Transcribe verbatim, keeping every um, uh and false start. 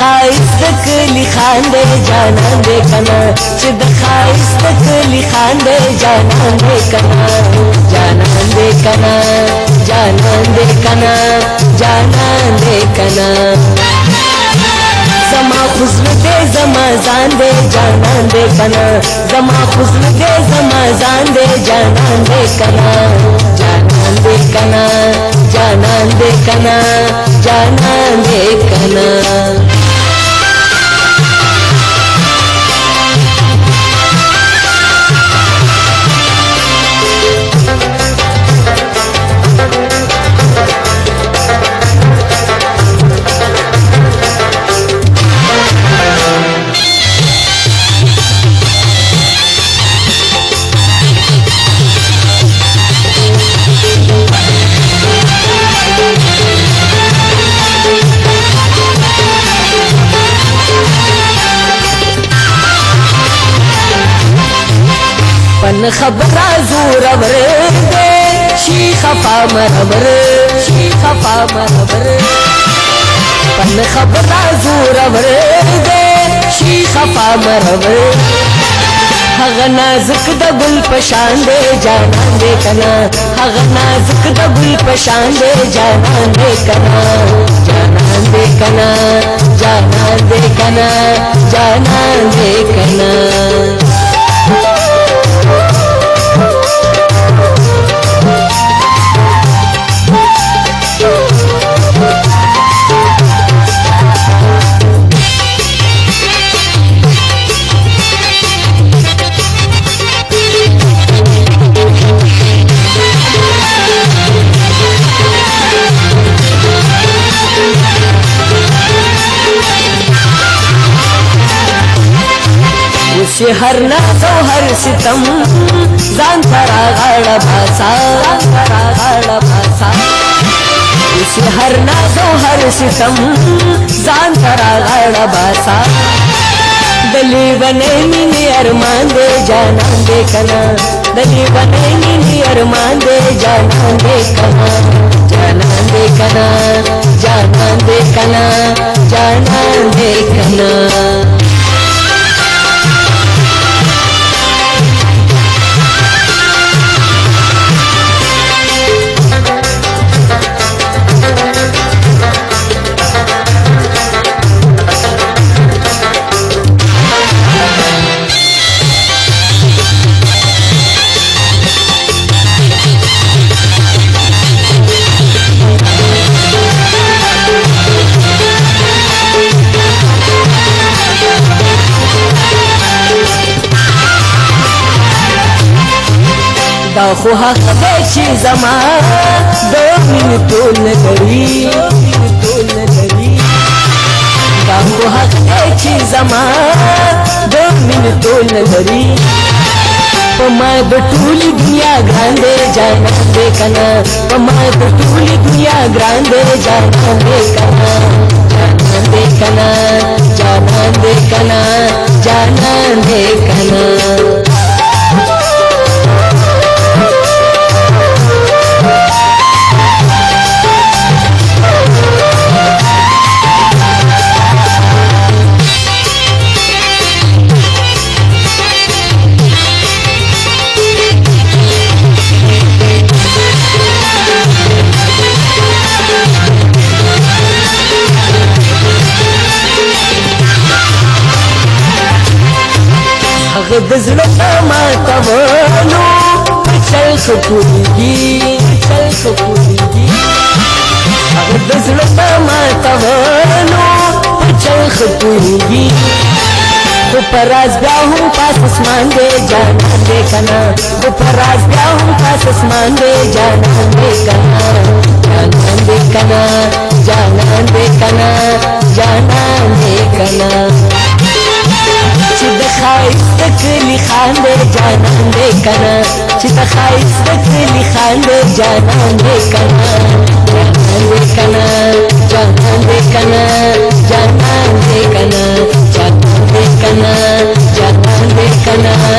خایست کلی خان دے جانان دے کنا چې د خایست کلی خان دے جانان دے کنا جانان دے کنا جانان دے کنا جانان دے کنا زما حسن دے زما زان دے جانان دے کنا زما حسن دے زما زان دے جانان دے کنا جانان دے کنا جانان دے کنا جانان دے کنا پن خبر زور ور دے شی خفا مرور شی خفا مرور پن خبر زور ور دے شی خفا مرور هغ نازک د گل پشان دے جانان دے کنا هغ نازک د گل پشان دے جانان دے کنا جانان دے کنا جانان دے کنا جانان دے کنا हर नाजो हर सितम जान तरा गाड़ा भाषा तरा गाड़ा भाषा इसे हर नाजो हर सितम जान तरा गाड़ा भाषा दली बने मिनी अरमान दे जानन दे कना दली बने मिनी अरमान दे जानन दे कना जानन दे कना जानन दे कना जानन दे कना دا خو حق دی چې زما د مینې ټول نظري دا خو حق دی چې زما د مینې ټول نظري په ما د ټولې دنیا ګران دی جانان دی کنه په ما د ټولې دنیا ګران دی جانان دی کنه جانان دی کنه جانان دی کنه جانان دی کنه د زړه ماتولو په چل ښه پوهېږي چل ښه پوهېږي هغه د زړه ماتولو په چل ښه پوهېږي خو په راز بیا هم پاس اسمان دی جانان دی کنه خو په راز بیا هم پاس اسمان دی جانان دی کنه جانان دی کنه جانان دی کنه جانان دی کنه چې د خایست کلی خان دے جانان دے کنا چې د خایست کلی خان دے جانان دے کنا جانان دے کنا جانان دے کنا جانان دے کنا جانان دے کنا جانان دے کنا